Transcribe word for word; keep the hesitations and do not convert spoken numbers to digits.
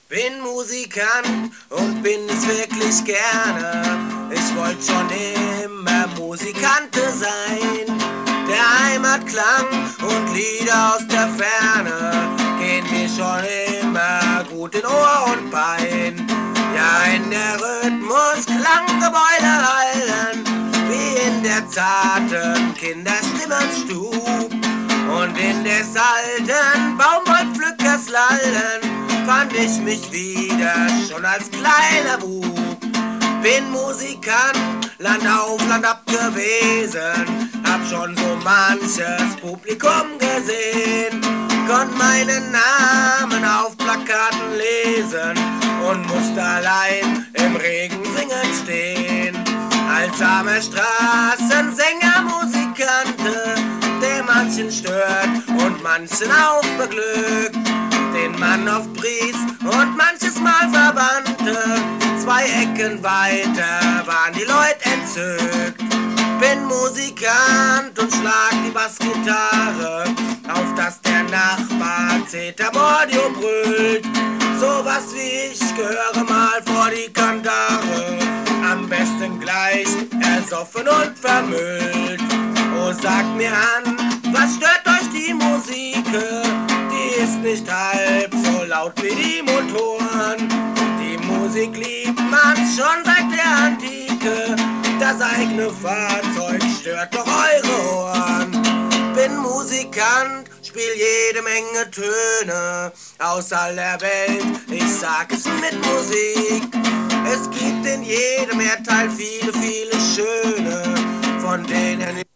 Bin Musikant und bin es wirklich gerne. Ich wollte schon immer Musikante sein. Der Heimatklang und Lieder aus der Ferne gehen mir schon immer gut in Ohr und Bein. Ja, in der Rhythmus Klanggebäude hallen, wie in der zarten Kinderstimmenstub. Und in des alten Baumwollpflückers Lallen fand ich mich wieder schon als kleiner Bub. Bin Musikant, Land auf Land ab gewesen, hab schon so manches Publikum gesehen, konnt meinen Namen auf Plakaten lesen und musste allein im Regen singen stehen. Als armer Straßensänger, Musikante, der manchen stört und manchen auch beglückt, den man oft pries und manches Mal verbannte. Zwei Ecken weiter waren die Leute entzückt. Bin Musikant und schlag die Bassgitarre, auf dass der Nachbar Zeta Mordio brüllt. Sowas wie ich gehöre mal vor die Kandare, am besten gleich ersoffen und vermüllt. Oh, sagt mir an, was stört euch die Musik? Die ist nicht halb so laut wie die Motoren. Die Musik liebt man schon seit der Antike. Das eigene Fahrzeug stört doch eure Ohren. Bin Musikant, spiel jede Menge Töne aus aller Welt, ich sag es mit Musik. Es gibt in jedem Erdteil viele, viele schöne, von denen